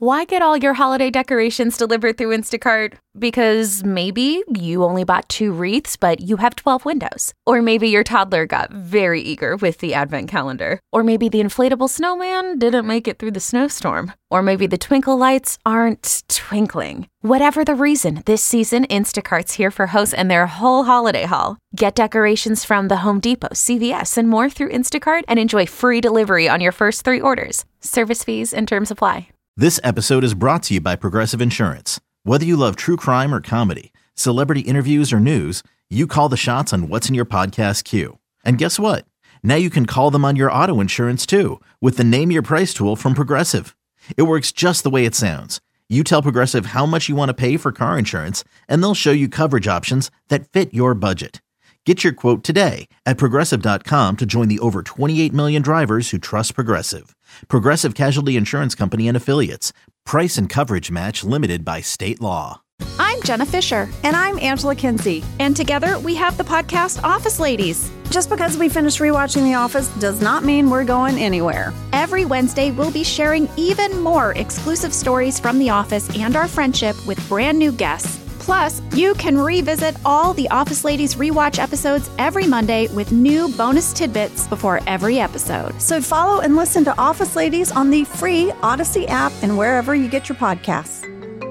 Why get all your holiday decorations delivered through Instacart? Because maybe you only bought 2 wreaths, but you have 12 windows. Or maybe your toddler got very eager with the advent calendar. Or maybe the inflatable snowman didn't make it through the snowstorm. Or maybe the twinkle lights aren't twinkling. Whatever the reason, this season, Instacart's here for hosts and their whole holiday haul. Get decorations from the Home Depot, CVS, and more through Instacart and enjoy free delivery on your first 3 orders. Service fees and terms apply. This episode is brought to you by Progressive Insurance. Whether you love true crime or comedy, celebrity interviews or news, you call the shots on what's in your podcast queue. And guess what? Now you can call them on your auto insurance too with the Name Your Price tool from Progressive. It works just the way it sounds. You tell Progressive how much you want to pay for car insurance, and they'll show you coverage options that fit your budget. Get your quote today at Progressive.com to join the over 28 million drivers who trust Progressive. Progressive Casualty Insurance Company and Affiliates. Price and coverage match limited by state law. I'm Jenna Fisher. And I'm Angela Kinsey. And together we have the podcast Office Ladies. Just because we finished rewatching The Office does not mean we're going anywhere. Every Wednesday, we'll be sharing even more exclusive stories from The Office and our friendship with brand new guests. Plus, you can revisit all the Office Ladies rewatch episodes every Monday with new bonus tidbits before every episode. So follow and listen to Office Ladies on the free Odyssey app and wherever you get your podcasts.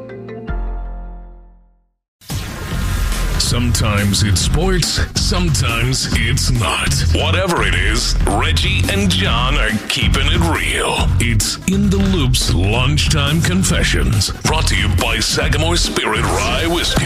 Sometimes it's sports, sometimes it's not. Whatever it is, Reggie and John are keeping it real. It's In the Loop's Lunchtime Confessions, brought to you by Sagamore Spirit Rye Whiskey.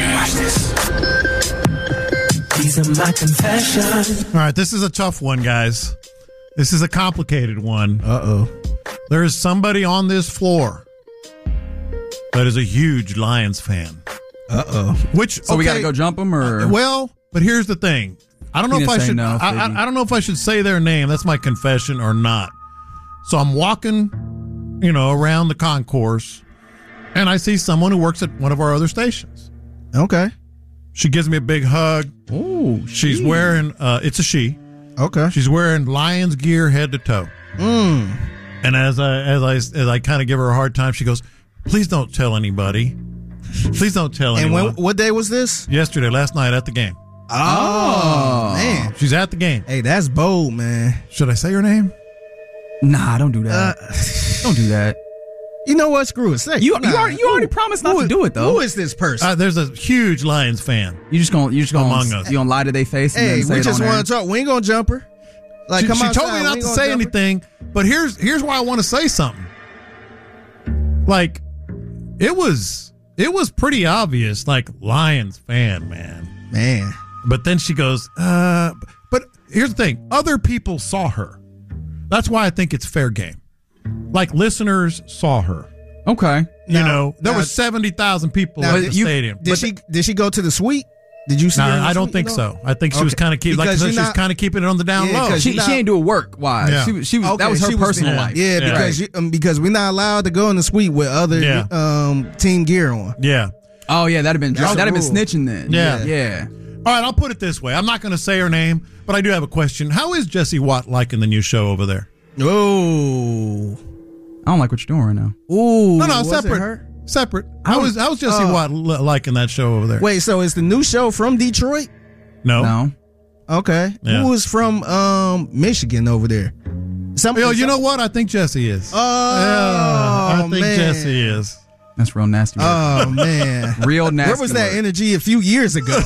These are my confessions. All right, this is a tough one, guys. This is a complicated one. Uh-oh. There is somebody on this floor that is a huge Lions fan. Uh-oh. So we got to go jump them, or? Well, but here's the thing. I don't know if I should. No, I don't know if I should say their name. That's my confession or not. So I'm walking, around the concourse, and I see someone who works at one of our other stations. Okay. She gives me a big hug. Oh, she's wearing. It's a she. Okay. She's wearing Lions gear head to toe. And as I kind of give her a hard time, she goes, "Please don't tell anybody. Please don't tell anyone." And what day was this? Yesterday, last night at the game. Oh, man. She's at the game. Hey, that's bold, man. Should I say her name? Nah, don't do that. Don't do that. You know what? Screw it. Say you already promised not to do it, though. Who is this person? There's a huge Lions fan. You just gonna among us. You gonna lie to their face? Hey, and then we say just want to talk. We ain't gonna jump her. She told me not to say anything, but here's why I want to say something. Like, it was pretty obvious, like, Lions fan, man. But then she goes, but here's the thing. Other people saw her. That's why I think it's fair game. Like, listeners saw her. Okay. There were 70,000 people at the stadium. Did she go to the suite? Did you see her? I don't think so. I think she was kind of keeping keeping it on the down low. She ain't do it work. Why? Yeah. She was that was her personal life. Yeah, because we're not allowed to go in the suite with other team gear on. Yeah. Oh yeah, that'd have been snitching then. Yeah. All right, I'll put it this way. I'm not going to say her name, but I do have a question. How is Jesse Watt liking the new show over there? Oh, I don't like what you're doing right now. Ooh, no, separate. How was Jesse Watt liking that show over there? Wait, so it's the new show from Detroit? No. Okay. Yeah. Who is from Michigan over there? You know what? I think Jesse is. I think Jesse is. That's real nasty. Oh, man. Real nasty. Where was that energy a few years ago?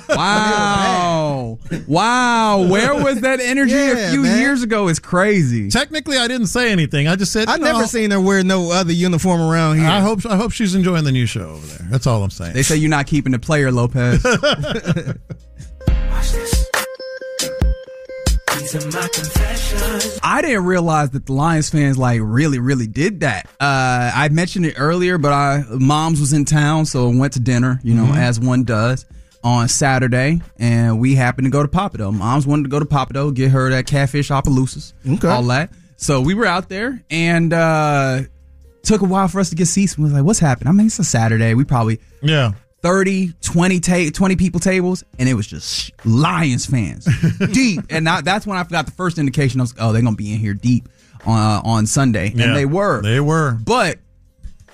Wow. Where was that energy a few years ago? It's crazy. Technically, I didn't say anything. I just said, I've never seen her wear no other uniform around here. I hope she's enjoying the new show over there. That's all I'm saying. They say you're not keeping the player, Lopez. Watch this. These are my confessions. I didn't realize that the Lions fans really, really did that. I mentioned it earlier, but Mom's was in town, so I went to dinner, as one does, on Saturday, and we happened to go to Papado. Mom's wanted to go to Papado, get her that catfish Opelousas, all that. So we were out there, and took a while for us to get seats. We was like, what's happening? I mean, it's a Saturday. We probably 30, 20 people tables, and it was just Lions fans deep. And that's when I got the first indication. I was like, oh, they're going to be in here deep on Sunday. And they were. They were. But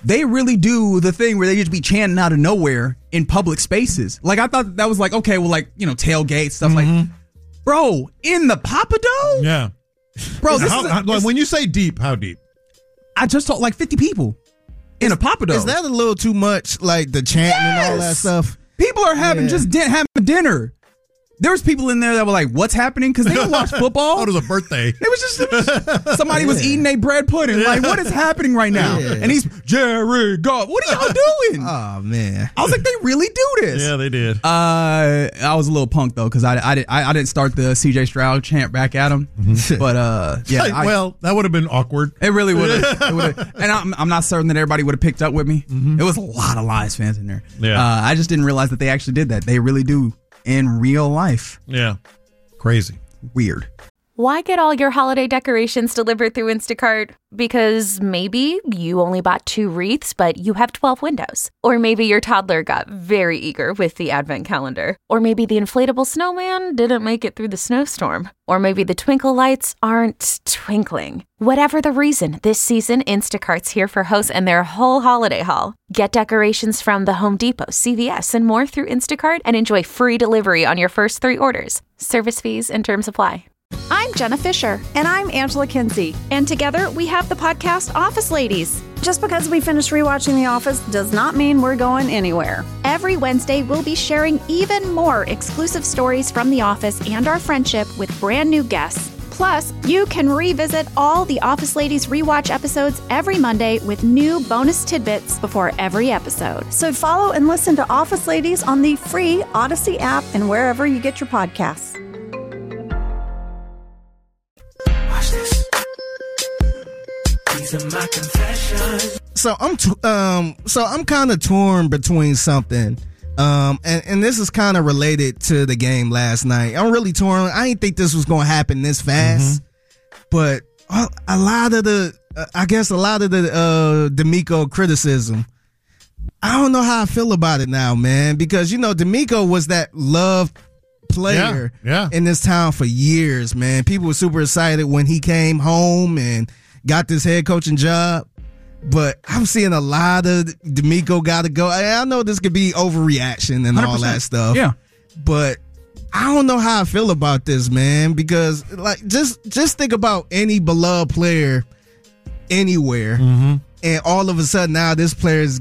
they really do the thing where they just be chanting out of nowhere in public spaces. Like, I thought that was like, okay, well, like, you know, tailgate, stuff like, bro, in the Papa Dome? Yeah. Bro, when you say deep, how deep? I just told like 50 people in a Papa Dome. Is that a little too much, like the chanting and all that stuff? People are having having dinner. There was people in there that were like, what's happening? Because they don't watch football. Oh, it was a birthday. It was just somebody was eating a bread pudding. Like, what is happening right now? Yeah. And he's Jerry Goff. What are y'all doing? Oh, man. I was like, they really do this. Yeah, they did. I was a little punked though because I didn't start the CJ Stroud chant back at him. But yeah, well, that would have been awkward. It really would have. And I'm not certain that everybody would have picked up with me. It was a lot of Lions fans in there. Yeah. I just didn't realize that they actually did that. They really do in real life. Yeah. Crazy. Weird. Why get all your holiday decorations delivered through Instacart? Because maybe you only bought 2 wreaths, but you have 12 windows. Or maybe your toddler got very eager with the advent calendar. Or maybe the inflatable snowman didn't make it through the snowstorm. Or maybe the twinkle lights aren't twinkling. Whatever the reason, this season, Instacart's here for hosts and their whole holiday haul. Get decorations from the Home Depot, CVS, and more through Instacart and enjoy free delivery on your first 3 orders. Service fees and terms apply. I'm Jenna Fisher. And I'm Angela Kinsey. And together we have the podcast Office Ladies. Just because we finished rewatching The Office does not mean we're going anywhere. Every Wednesday, we'll be sharing even more exclusive stories from The Office and our friendship with brand new guests. Plus, you can revisit all the Office Ladies rewatch episodes every Monday with new bonus tidbits before every episode. So follow and listen to Office Ladies on the free Odyssey app and wherever you get your podcasts. Watch this. These are my confessions. So I'm kind of torn between something. And this is kind of related to the game last night. I'm really torn. I didn't think this was going to happen this fast, but a lot of the DeMeco criticism, I don't know how I feel about it now, man, because, you know, DeMeco was that loved player in this town for years, man. People were super excited when he came home and got this head coaching job. But I'm seeing a lot of DeMeco got to go. I know this could be overreaction and 100%. All that stuff. Yeah. But I don't know how I feel about this, man, because like just think about any beloved player anywhere. And all of a sudden now this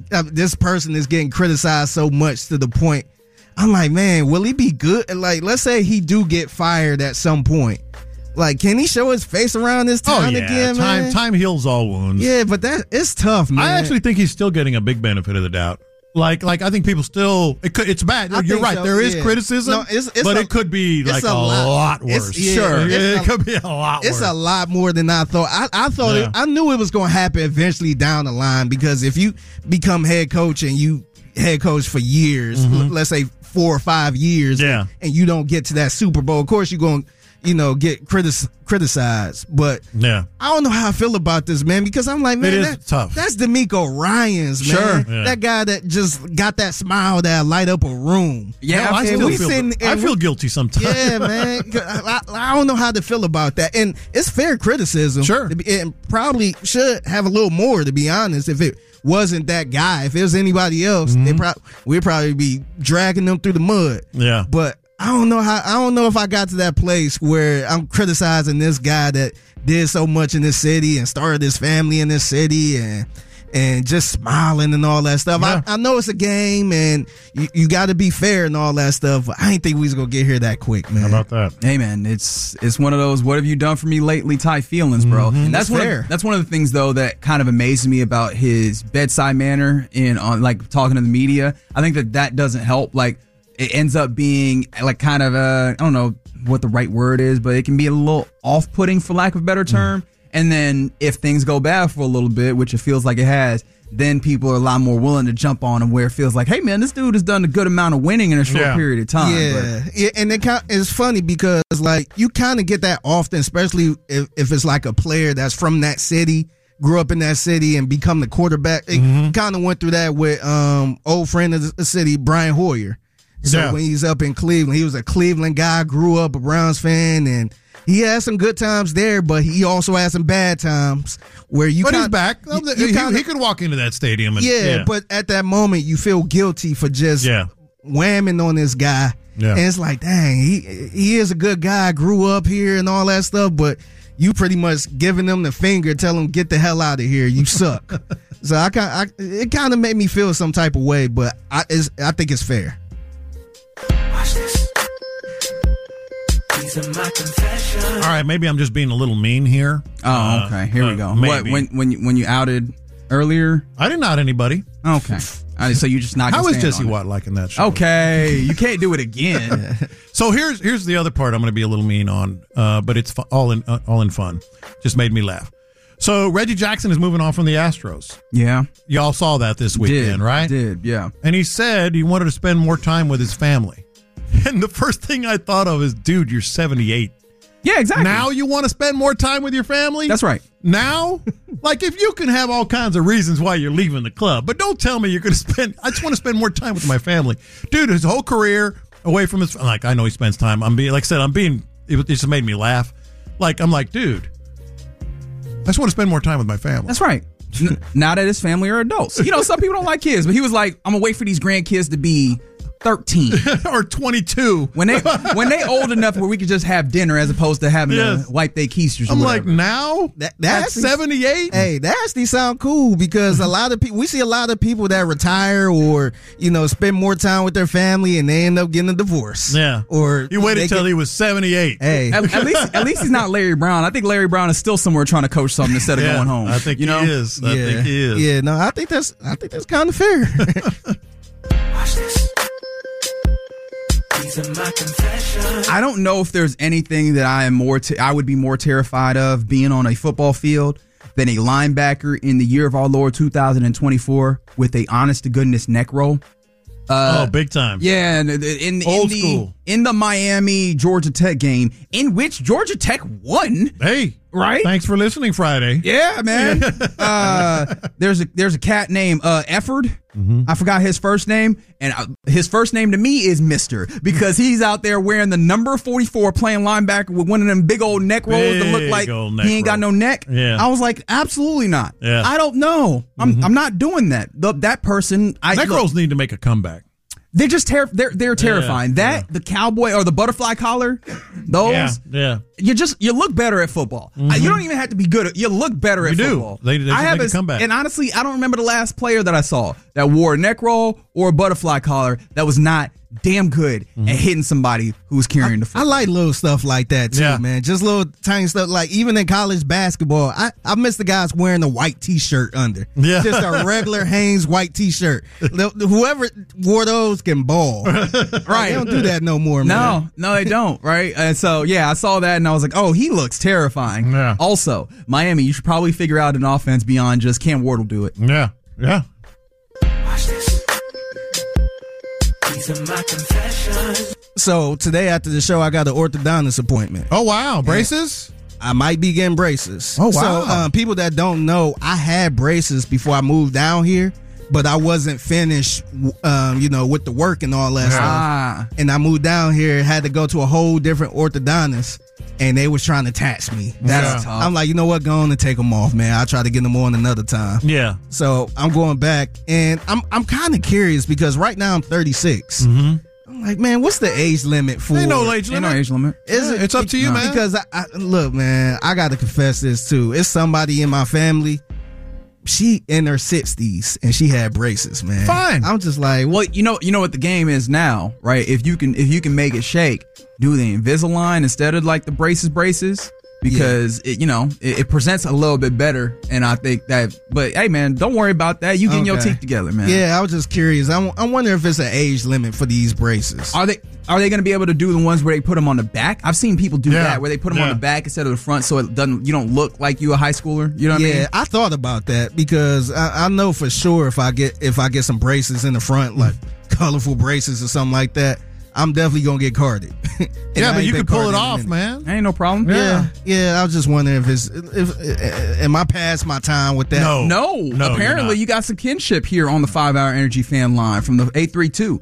person is getting criticized so much to the point I'm like, man, will he be good? Like, let's say he do get fired at some point. Like, can he show his face around this town again, man? Time heals all wounds. Yeah, but it's tough, man. I actually think he's still getting a big benefit of the doubt. Like I think people still it's bad. You're right. So, there is criticism, but it could be like a lot worse. It could be a lot worse. It's a lot more than I thought. I thought I knew it was going to happen eventually down the line, because if you become head coach and you head coach for years, let's say 4 or 5 years, and you don't get to that Super Bowl, of course you're going to get criticized. But I don't know how I feel about this, man, because I'm like, man, that's tough. That's DeMeco Ryans, man. Sure. That guy that just got that smile that light up a room. Yeah, I feel guilty sometimes. Yeah, man. I don't know how to feel about that. And it's fair criticism. Sure. And probably should have a little more, to be honest, if it wasn't that guy. If it was anybody else, we'd probably be dragging them through the mud. Yeah. But I don't know if I got to that place where I'm criticizing this guy that did so much in this city and started this family in this city and just smiling and all that stuff. Yeah. I know it's a game and you got to be fair and all that stuff, but I didn't think we was going to get here that quick, man. How about that? Hey, man, it's one of those what have you done for me lately type feelings, bro. And that's one of the things, though, that kind of amazes me about his bedside manner on like talking to the media. I think that doesn't help. Like, it ends up being like kind of I don't know what the right word is, but it can be a little off-putting, for lack of a better term. And then if things go bad for a little bit, which it feels like it has, then people are a lot more willing to jump on him, where it feels like, hey, man, this dude has done a good amount of winning in a short period of time. Yeah, and it's funny because like you kind of get that often, especially if it's like a player that's from that city, grew up in that city and become the quarterback. It kind of went through that with old friend of the city, Brian Hoyer. So when he's up in Cleveland, he was a Cleveland guy, grew up a Browns fan, and he had some good times there, but he also had some bad times where you. But he's back. He could walk into that stadium. And, but at that moment, you feel guilty for just whamming on this guy. Yeah. And it's like, dang, he is a good guy, grew up here and all that stuff, but you pretty much giving them the finger, tell him, get the hell out of here, you suck. So it kind of made me feel some type of way, but I think it's fair. Watch this. These are my confessions. All right, maybe I'm just being a little mean here. Oh, okay. Here we go. Maybe. What, when you outed earlier? I didn't out anybody. Okay. So you just not. How is Jesse Watt liking that show? Okay, you can't do it again. So here's the other part I'm going to be a little mean on, but it's all in fun. Just made me laugh. So Reggie Jackson is moving on from the Astros. Yeah, y'all saw that this weekend, right? Did yeah. And he said he wanted to spend more time with his family. And the first thing I thought of is, dude, you're 78. Yeah, exactly. Now you want to spend more time with your family? That's right. Now? Like, if you can have all kinds of reasons why you're leaving the club, but don't tell me you're going to I just want to spend more time with my family. Dude, his whole career away from his, like, I know he spends time. It just made me laugh. I'm like, dude, I just want to spend more time with my family. That's right. Now that his family are adults. Some people don't like kids, but he was like, I'm going to wait for these grandkids to be 13 or 22 when they old enough where we could just have dinner as opposed to having to wipe their keisters. I'm like, now that's 78. Hey, that actually sound cool because a lot of people, we see a lot of people that retire or spend more time with their family and they end up getting a divorce. Yeah, or he waited till he was 78. Hey, at least he's not Larry Brown. I think Larry Brown is still somewhere trying to coach something instead of going home. I think he is. I think he is. Yeah, no, I think that's kind of fair. Watch this. I don't know if there's anything that I would be more terrified of being on a football field than a linebacker in the year of our Lord 2024 with a honest to goodness neck roll. Big time. Yeah, school. In the Miami Georgia Tech game, in which Georgia Tech won. Hey, right? Thanks for listening, Friday. Yeah, man. There's a cat named Efford. Mm-hmm. I forgot his first name, and his first name to me is Mister because he's out there wearing the number 44, playing linebacker with one of them big old neck rolls that look like he ain't got no neck. Yeah. I was like, absolutely not. Yeah. I don't know. I'm not doing that. That person. Neck rolls need to make a comeback. They're just they're terrifying. The cowboy or the butterfly collar, those. Yeah. You look better at football. You don't even have to be good. You look better at football. They make a comeback. And honestly, I don't remember the last player that I saw that wore a neck roll or a butterfly collar that was not damn good at hitting somebody who was carrying the football. I like little stuff like that too, man. Just little tiny stuff. Like even in college basketball, I miss the guys wearing a white T-shirt under. Yeah. Just a regular Hanes white T-shirt. Whoever wore those can ball. Right. They don't do that no more, man. No, they don't. Right. And so, yeah, I saw that and I was like, oh, he looks terrifying. Yeah. Also, Miami, you should probably figure out an offense beyond just Cam Ward will do it. Yeah. Yeah. Watch this. These are my confessions. So today after the show, I got an orthodontist appointment. Oh, wow. Braces? I might be getting braces. Oh, wow. So people that don't know, I had braces before I moved down here, but I wasn't finished, with the work and all that stuff. And I moved down here, had to go to a whole different orthodontist, and they was trying to tax me. That's tough. I'm like, you know what? Go on and take them off, man. I'll try to get them on another time. Yeah. So I'm going back, and I'm kind of curious because right now I'm 36. Mm-hmm. I'm like, man, what's the age limit for? Ain't no age limit. It's up to you, man. Because look, man, I got to confess this too. It's somebody in my family. She in her 60s and she had braces, man. Fine. I'm just like, well, you know what the game is now, right? If you can make it shake, do the Invisalign instead of like the braces, because it presents a little bit better. And I think that, but hey, man, don't worry about that. You getting your teeth together, man. Yeah, I was just curious. I wonder if it's an age limit for these braces. Are they going to be able to do the ones where they put them on the back? I've seen people do that, where they put them on the back instead of the front, so you don't look like you a high schooler. You know what I mean? Yeah, I thought about that because I know for sure if I get some braces in the front, like colorful braces or something like that, I'm definitely gonna get carded. Yeah, but you can pull it off, man. Ain't no problem. Yeah. I was just wondering if am I past my time with that? No. Apparently, you got some kinship here on the 5 Hour Energy Fan Line from the 832.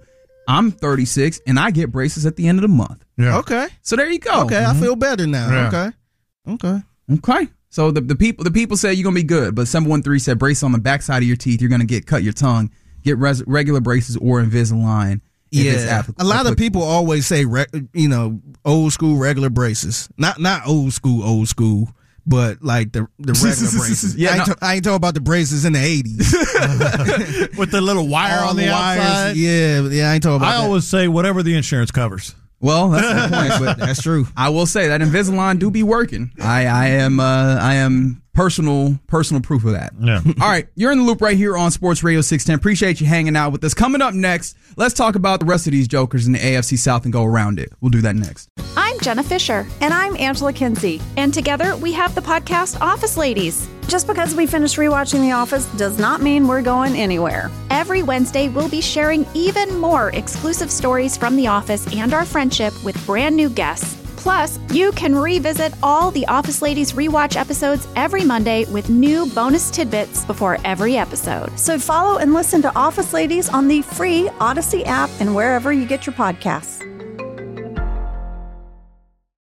I'm 36 and I get braces at the end of the month. Yeah. Okay. So there you go. Okay, I feel better now. Yeah. Okay. So the people say you're gonna be good, but 713 said brace on the backside of your teeth. You're gonna cut your tongue, get regular braces or Invisalign. Yeah, a lot of people always say, old school regular braces. Not old school, but like the regular braces. Yeah, I ain't talking about the braces in the 80s with the little wire on the outside. Yeah, I ain't talking about that. I always say whatever the insurance covers. Well, that's the point, but that's true. I will say that Invisalign do be working. I am personal proof of that. Yeah. All right, you're in the loop right here on Sports Radio 610. Appreciate you hanging out with us. Coming up next, let's talk about the rest of these jokers in the AFC South and go around it. We'll do that next. I'm Jenna Fisher. And I'm Angela Kinsey. And together we have the podcast Office Ladies. Just because we finished rewatching The Office does not mean we're going anywhere. Every Wednesday, we'll be sharing even more exclusive stories from The Office and our friendship with brand new guests. Plus, you can revisit all the Office Ladies rewatch episodes every Monday with new bonus tidbits before every episode. So follow and listen to Office Ladies on the free Odyssey app and wherever you get your podcasts.